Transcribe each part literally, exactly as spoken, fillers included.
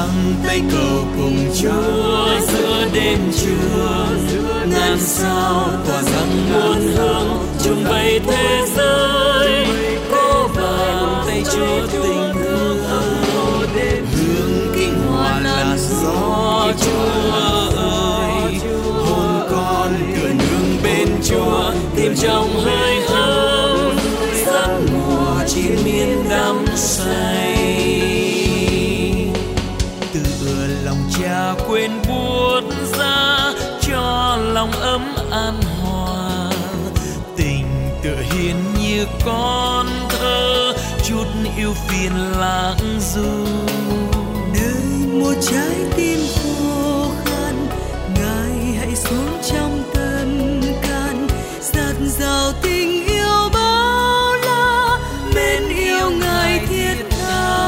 giang tay cầu cùng Chúa giữa đêm trưa, ngàn sao tỏa sáng muôn hương chung vây thế giới. Có bàn tay Chúa tình thương hương kinh hòa làn gió Chúa ơi. Hồn con cửa nương bên Chúa tìm trong hơi ấm, giấc mùa chiến miên đắm say. Tựa lòng cha quên buốt ra cho lòng ấm an hòa, tình tựa hiền như con thơ chút yêu phiền lãng du. Nơi một trái tim khô khan, Ngài hãy xuống trong tâm can, dạt dào tình yêu bao la, mến yêu Ngài thiết tha.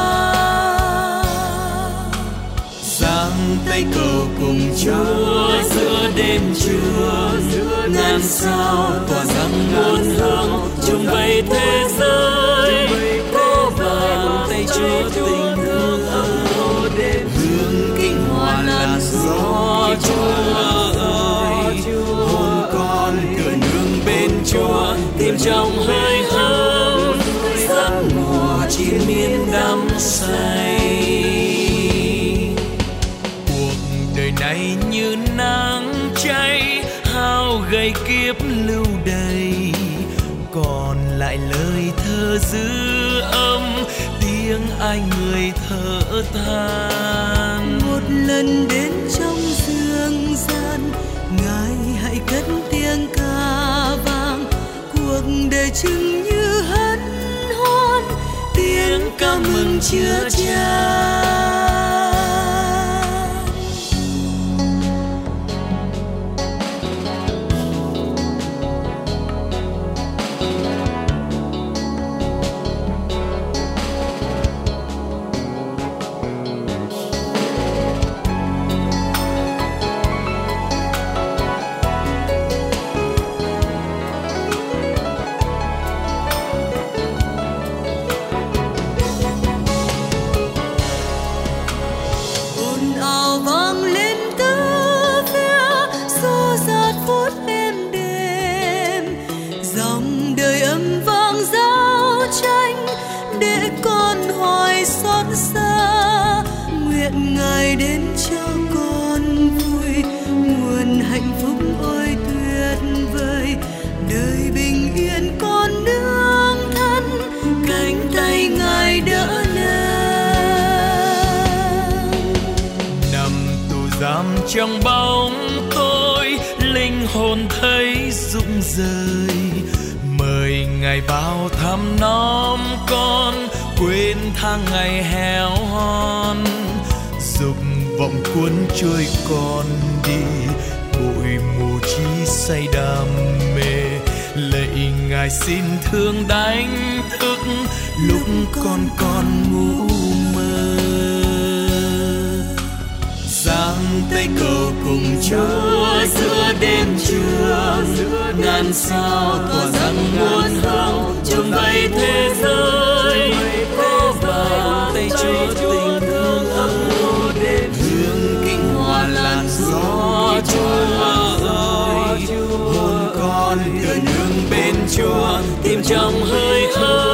Giang tay cầu cùng Chúa giữa đêm trưa, ngàn sao tỏa sáng muôn hương chung vây thế giới. Có bàn tay Chúa tình thương hương kinh hòa làn gió Chúa ơi. Hồn con cửa nương bên Chúa tìm trong hơi ấm, giấc mùa chiến miên đắm say. Đời này như nắng cháy hao gầy kiếp lưu đầy, còn lại lời thơ dư âm tiếng ai người thở than. Một lần đến trong dương gian, Ngài hãy cất tiếng ca vang, cuộc đời chừng như hân hoan, tiếng ca mừng chứa chan. Ngài đến cho con vui, nguồn hạnh phúc ôi tuyệt vời, đời bình yên con nương thân, cánh tay Ngài đỡ nâng. Nằm tù giam trong bóng tối, linh hồn thấy rụng rời, mời Ngài vào thăm nom con, quên tháng ngày héo hon. Dục vọng cuốn trôi con đi, bụi mù chi say đam mê, lạy Ngài xin thương đánh thức lúc con con ngủ mơ. Giang tay cầu cùng Chúa giữa đêm trưa, ngàn sao tỏa sáng muôn hương chung vây thế giới. Có bàn tay Chúa tình thương hương kinh hòa làn gió Chúa ơi. Hồn con cửa nương bên Chúa tìm trong hơi ấm,